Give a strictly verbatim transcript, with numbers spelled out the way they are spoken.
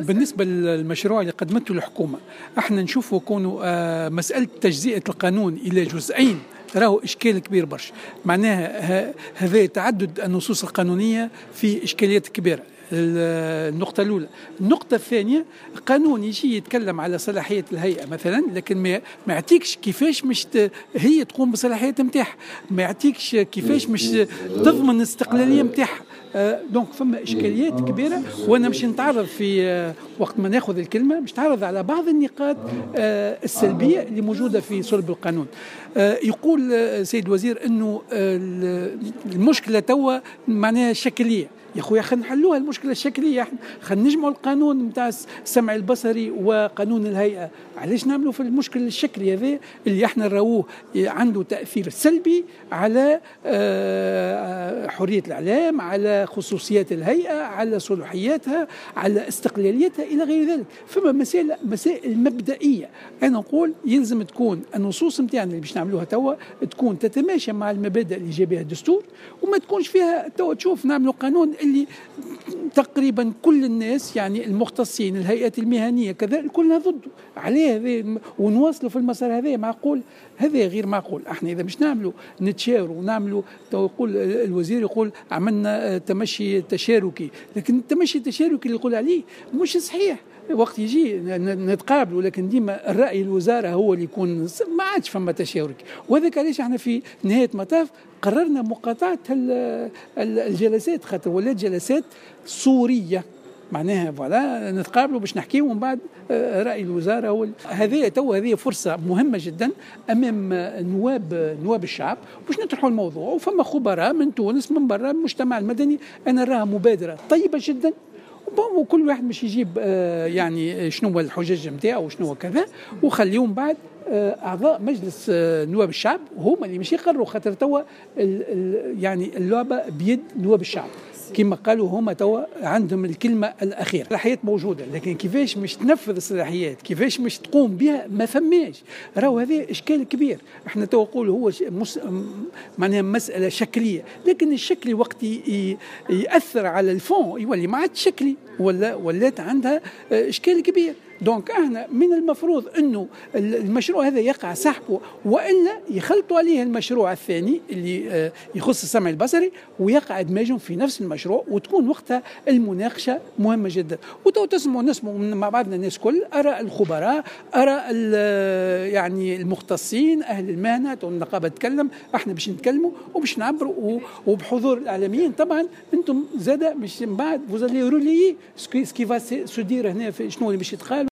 بالنسبة للمشروع اللي قدمته الحكومة، احنا نشوفه كونه آه مسألة تجزئة القانون إلى جزئين راهو إشكال كبير برشا. معناها هذا تعدد النصوص القانونية في إشكاليات كبيرة. النقطة الأولى. النقطة الثانية، قانون يجي يتكلم على صلاحية الهيئة مثلا، لكن ما يعطيكش كيفاش مش هي تقوم بصلاحية متاعها، ما يعطيكش كيفاش مش تضمن الاستقلالية متاعها. دونك فما إشكاليات كبيرة، وأنا مش نتعرض في وقت ما ناخذ الكلمة مش نتعرض على بعض النقاط السلبية اللي موجودة في صلب القانون. يقول سيد وزير أنه المشكلة توا معناها شكلية. يا خويا خلينا نحلوها المشكله الشكليه، احنا خلينا نجمعوا القانون نتاع السمع البصري وقانون الهيئه. علاش نعملوا في المشكل الشكلي هذا اللي احنا نراوه عنده تاثير سلبي على حريه الاعلام، على خصوصيات الهيئه، على صلاحياتها، على استقلاليتها الى غير ذلك. فما مسائل مسائل مبدئيه انا نقول يلزم تكون النصوص نتاعنا اللي باش نعملوها توا تكون تتماشى مع المبادئ اللي جاب بها الدستور، وما تكونش فيها توا تشوف نعملوا قانون اللي تقريبا كل الناس يعني المختصين الهيئات المهنيه كذا كلنا ضده. عليه هذا ونواصلوا في المسار هذا معقول؟ هذا غير معقول. احنا اذا مش نعملوا نتشاوروا ونعملوا، يقول الوزير يقول عملنا تمشي تشاركي، لكن التمشي التشاركي اللي يقول عليه مش صحيح. وقت يجي نتقابلوا لكن ديما الرأي الوزارة هو اللي يكون، ما عادش فما تشارك. وهذاك علاش احنا في نهاية مطاف قررنا مقاطعة الجلسات، خاطر ولات جلسات صورية. معناها فوالا نتقابلوا باش نحكيوا ومن بعد رأي الوزارة هو هذه. تو هذه فرصة مهمة جدا أمام نواب نواب الشعب باش نطرحوا الموضوع، وفما خبراء من تونس من برا المجتمع المدني. أنا راها مبادرة طيبة جدا، وكل واحد مش يجيب آه يعني شنو هو الحجج نتاعو وشنو هو كذا، وخليهم بعد آه اعضاء مجلس آه نواب الشعب هما اللي مش يقرروا، خاطر توا يعني اللعبه بيد نواب الشعب كما قالوا هما توا عندهم الكلمه الاخيره. الصلاحيات موجوده، لكن كيفاش مش تنفذ الصلاحيات، كيفاش مش تقوم بها ما فماش. راهو هذا اشكال كبير. احنا تو نقولوا هو مس... معناها مساله شكليه، لكن الشكلي وقت ي... ياثر على الفون يولي ما عادش شكلي، ولا ولات عندها اشكال كبير. دونك احنا من المفروض انه المشروع هذا يقع سحبه، والا يخلطوا عليه المشروع الثاني اللي يخص السمع البصري ويقع ادماجهم في نفس المشروع، وتكون وقتها المناقشه مهمه جدا. وتو تسمعوا نسمعوا مع بعضنا الناس كل اراء الخبراء، اراء يعني المختصين اهل المهنه. والنقابه تتكلم، احنا باش نتكلموا وباش نعبروا وبحضور الاعلاميين. طبعا انتم زاده مش من بعد فوزالي رولي سكي فا سو دير هنا شنو اللي باش يتقال.